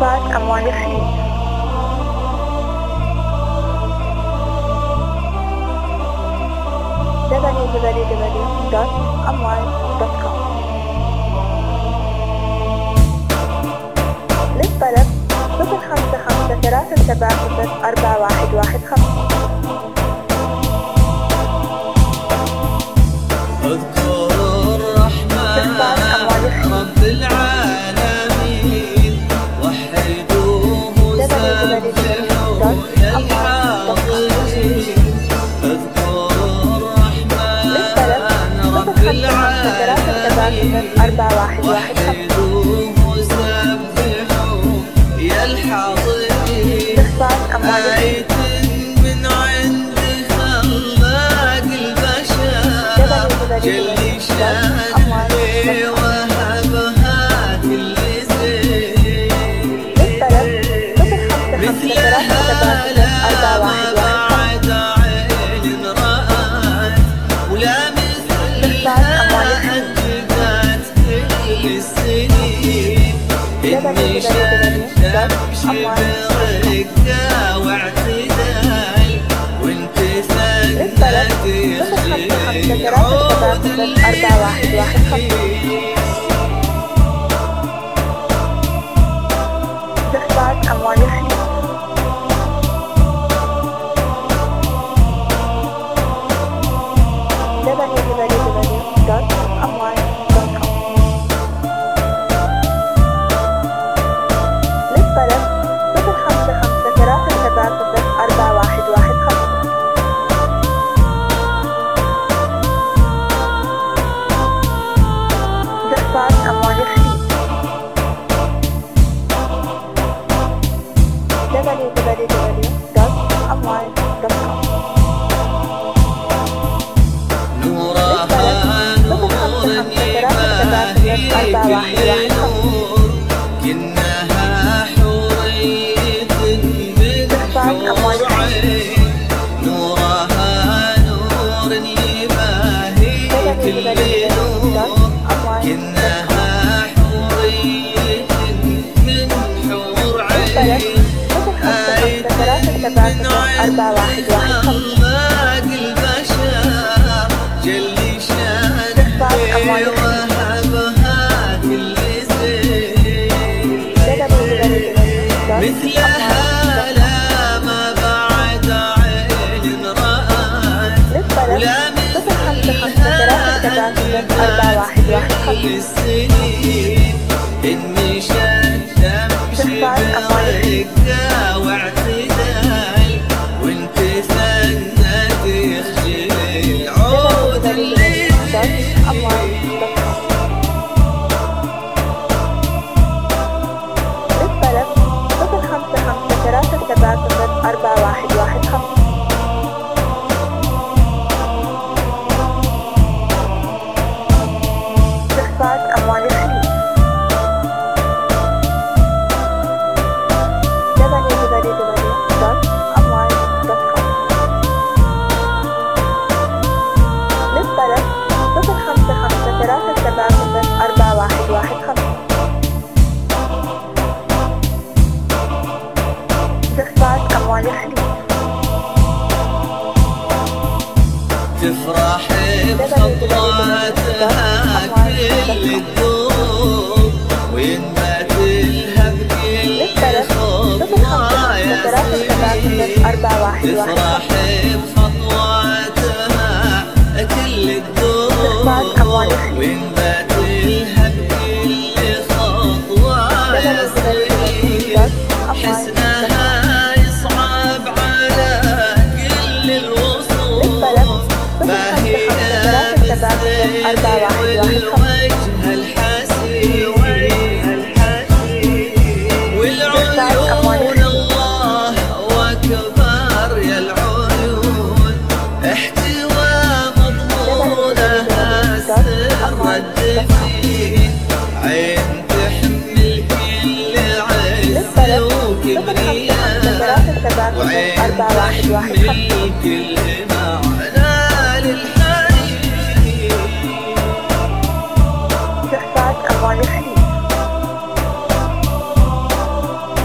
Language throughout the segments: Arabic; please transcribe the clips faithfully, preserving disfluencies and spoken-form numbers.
استخفاف أموال الخليج. دبليو دبليو دبليو دوت أموال دوت كوم. للطلب صفر خمسة خمسة ثلاثة سبعة صفر أربعة واحد واحد خمسة. اذكر الرحمن رب العالمين وحدوه سبحوه يا الحاضرين. اذكر الرحمن رب العالمين وحدوه سبحوه يا الحاضرين. آية من عند خلاق البشر جل شانه وهبها كل زين. مثلها لا بعد عين رأت ولا مثلها أجدت كل السنين. إني شانه تمشي برقة واعتدال وانت ثنت يخلي عود الليل. استخفاف أموال الخليج. دبليو دبليو دبليو دوت أموال دوت كوم. للطلب صفر خمسة خمسة ثلاثة سبعة صفر أربعة واحد واحد خمسة. استخفاف أموال الخليج. دبليو دبليو دبليو دوت أموال دوت كوم. نورها نور يباهي كل نور كأنها حورية من حور عين. نورها نور يباهي كل نور كأنها حورية من حور عين. آية من عند خلاق البشر جل شانه وهبها كل زين. مثلها لا ما بعد عين رأت ولا مثلها أجدت كل السنين. إني شان تمشي برقة واعتدال وانت ثنت يخجل عود الليل. للطلب صفر خمسة خمسة ثلاثة سبعة صفر أربعة واحد واحد خمسة. استخفاف أموال الخليج. دبليو دبليو دبليو دوت أموال دوت كوم. للطلب صفر خمسة خمسة ثلاثة سبعة صفر أربعة واحد واحد خمسة. استخفاف أموال الخليج. تفرح بخطواتها كل الدروب وينبت لها بكل خطوة ياسين. تفرح بخطواتها كل الدروب وينبت لها بكل خطوة ياسين. حسنها يصعب على كل الوصول ما هي بالسير والوجه الحسين والعيون الله أكبر يا العيون. احتوى مضمونها سر الدفين. عين تحمل كل عز وكبرياء وعين تحمل كل معنى للحنين. استخفاف أموال الخليج.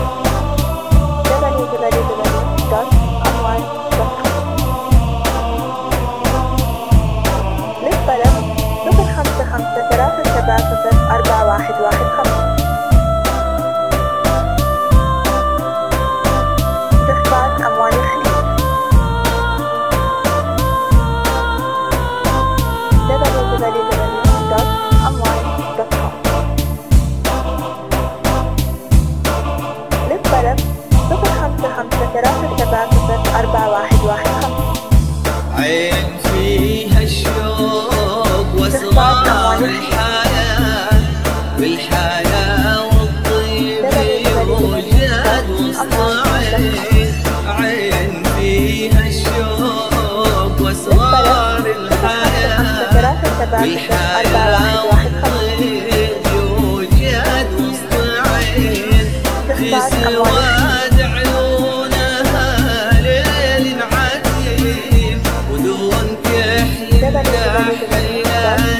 سبعة صفر أربعة واحد واحد خمسة. يوجد وسط عين في سواد عيونها ليل عتيم ودون كحل حياة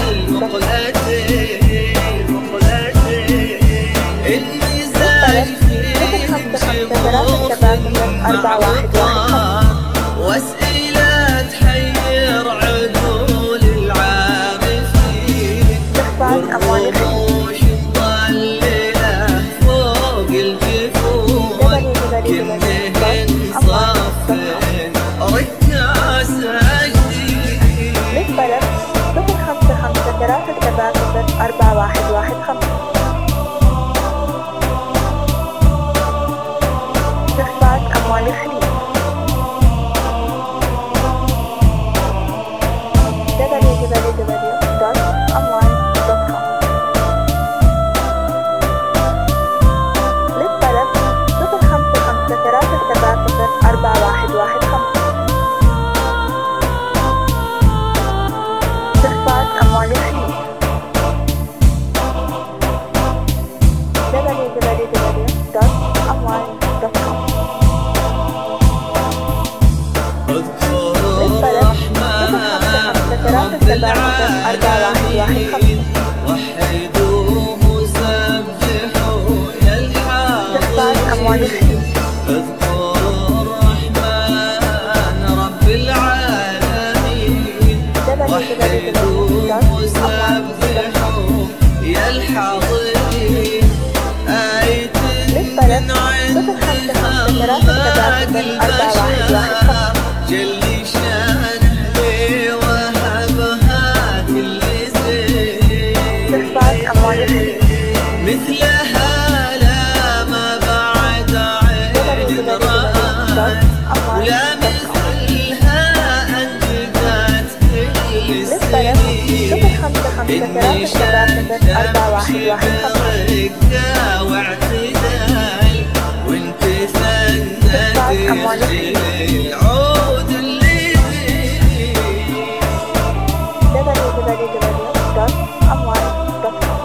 المقلتين المزاج فيه شبوخ أربعة واحد واحد واسئلة تحير عقول العارفين والروش مضللة فوق الجفون كمهن صافن ركاز جديد. للطلب صفر خمسة خمسة ثلاثة سبعة صفر أربعة واحد واحد خمسة. استخفاف أموال الخليج دبليو دبليو دبليو دوت أموال دوت كوم. للطلب صفر خمسة خمسة ثلاثة سبعة صفر أربعة واحد واحد خمسة. استخفاف أموال الخليج دبليو دبليو دبليو دوت أموال دوت كوم. وحدوه وسبحوا يا الحاضرين اذكروا الرحمن رب العالمين وحدوه وسبحوا يا الحاضرين آية من عندها مات البشر جل شانه لي وهبها كل زين مثلها لا ما بعد عين رأت ولا مثلها أنجبت كل السنين إني شاهدت برقة واعتدال وانت فنت العود اللي فيه. دبليو دبليو دبليو دوت أموال دوت كوم.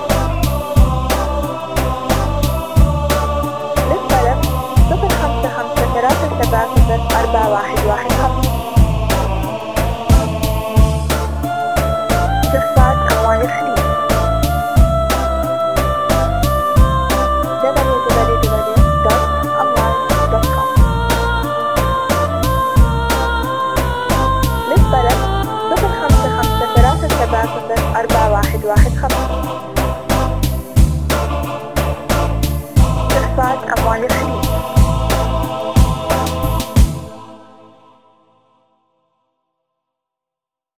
للطلب صفر خمسة خمسة ثلاثة سبعة صفر أربعة واحد واحد خمسة. استخفاف أموال الخليج دبليو دبليو دبليو دوت أموال دوت كوم. للطلب صفر خمسة خمسة ثلاثة سبعة صفر أربعة واحد واحد خمسة. استخفاف أموال الخليج